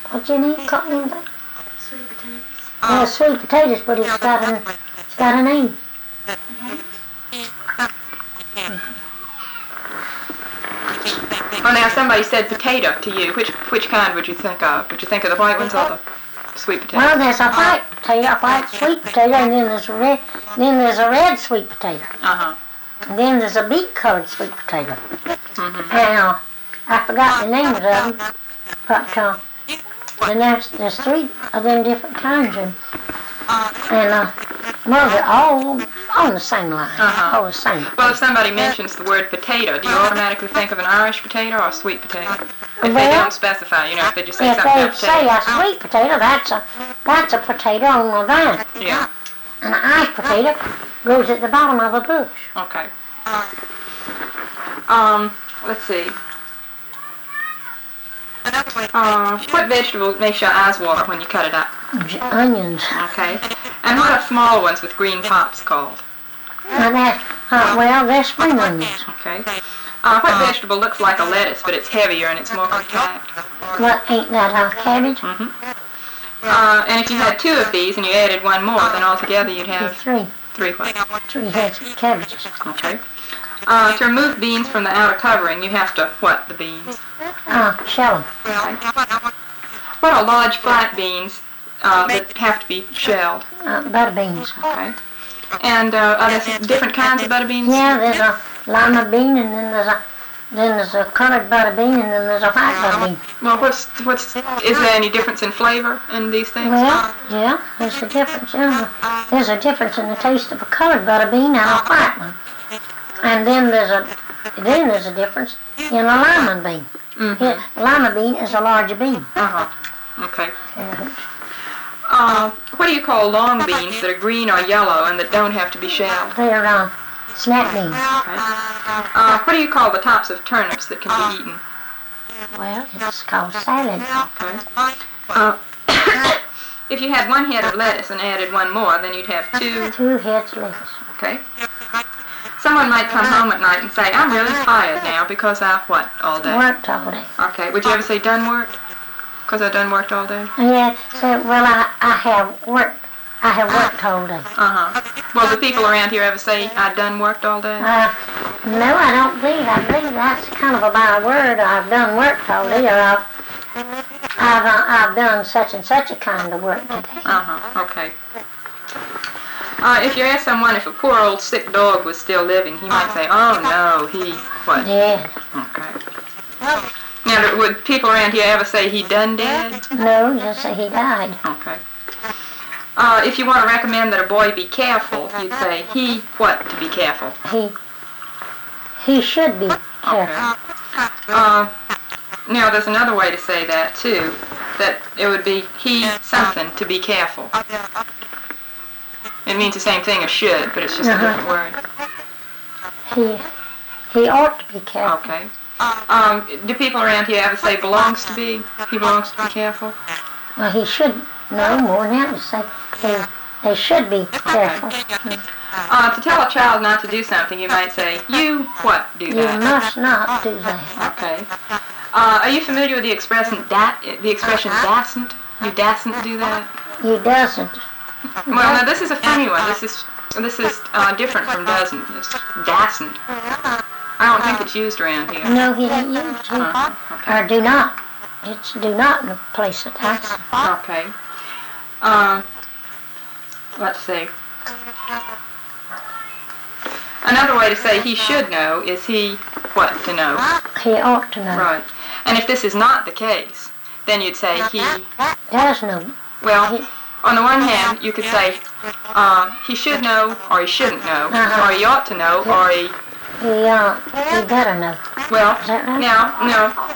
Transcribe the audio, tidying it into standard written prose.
What you need? Call them that? Sweet potatoes. Yeah, sweet potatoes, but it's got a name. Well, now somebody said potato to you. Which kind would you think of? Would you think of the white ones or the sweet potato? Well, there's a white potato, a white sweet potato, and then there's a red sweet potato. And then there's a beet-colored sweet potato. And I forgot the names of them, but then there's 3 of them different kinds, and well, they're all on the same line, all the same. Well, if somebody mentions the word potato, do you automatically think of an Irish potato or a sweet potato? If they don't specify, if they just say If something they about say potato. a sweet potato, that's a potato on the vine. Yeah, And an Irish potato grows at the bottom of a bush. okay. Let's see. What vegetable makes your eyes water when you cut it up? Onions. Okay. And what are small ones with green tops called? And they're spring onions. Okay. What vegetable looks like a lettuce, but it's heavier and it's more compact? Well, ain't that a cabbage? And if you had 2 of these and you added 1 more, then altogether you'd have 3 3 what? heads of cabbages. Okay. To remove beans from the outer covering, you have to what the beans? Shell them. Okay. What are large flat beans that have to be shelled? Butter beans. Okay. And are there some different kinds of butter beans? Yeah, there's a lima bean, and then there's a colored butter bean, and then there's a white butter bean. Well, is there any difference in flavor in these things? Well, yeah, there's a difference. There's a difference in the taste of a colored butter bean and a white one. And then there's a difference in a lima bean. Yeah, lima bean is a larger bean. Okay. What do you call long beans that are green or yellow and that don't have to be shelled? They're snap beans. Okay. What do you call the tops of turnips that can be eaten? Well, it's called salad. Okay. If you had 1 head of lettuce and added 1 more, then you'd have 2. 2 heads of lettuce. Okay. Someone might come home at night and say, I'm really tired now because I've what all day? Worked all day. Okay. Would you ever say done worked? Because I done worked all day? Yeah, so, well, I have worked all day. Well, do people around here ever say, I done worked all day? No, I don't believe. I believe that's kind of a bad word. I've done worked all day, or I've done such and such a kind of work today. Okay. If you ask someone if a poor old sick dog was still living, he might say, oh no, he what? Dead. Okay. Now, would people around here ever say he done dead? No, just say he died. Okay. If you want to recommend that a boy be careful, you'd say he what to be careful? He should be careful. Okay. Now, there's another way to say that too. That it would be he something to be careful. It means the same thing as should, but it's just a different word. He ought to be careful. Okay. Do people around here ever say belongs to be? He belongs to be careful? Well, he should know more than that to say they should be careful. To tell a child not to do something, you might say, you what do that? You must not do that. Okay. Are you familiar with the expression dasn't? You dasn't do that? He doesn't. Well, now this is a funny one. This is different from doesn't. It's dasn't. I don't think it's used around here. No, he ain't used to. Okay. Or do not. It's do not in the place of that. Okay. Let's see. Another way to say he should know is he what to know. He ought to know. Right. And if this is not the case, then you'd say he Does know. well. On the one hand, you could say he should know, or he shouldn't know, or he ought to know, or he He better know. well. Is that right? Now, no.